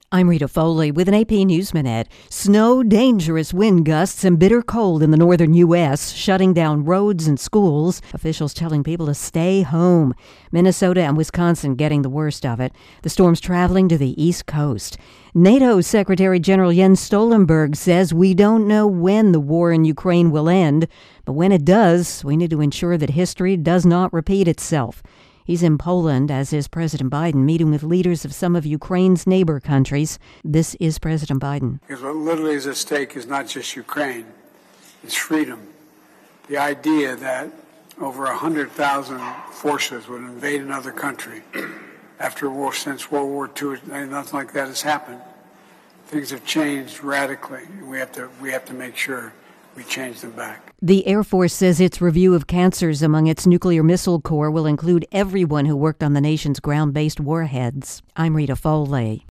I'm Rita Foley with an AP News Minute. Snow, dangerous wind gusts, and bitter cold in the northern U.S., shutting down roads and schools. Officials telling people to stay home. Minnesota and Wisconsin getting the worst of it. The storm's traveling to the East Coast. NATO Secretary General Jens Stoltenberg says we don't know when the war in Ukraine will end, but when it does, we need to ensure that history does not repeat itself. He's in Poland, as is President Biden, meeting with leaders of some of Ukraine's neighbor countries. This is President Biden. Because what literally is at stake is not just Ukraine, it's freedom. The idea that over 100,000 forces would invade another country after a war, since World War II, nothing like that has happened. Things have changed radically. We have to make sure we change them back. The Air Force says its review of cancers among its nuclear missile corps will include everyone who worked on the nation's ground-based warheads. I'm Rita Foley.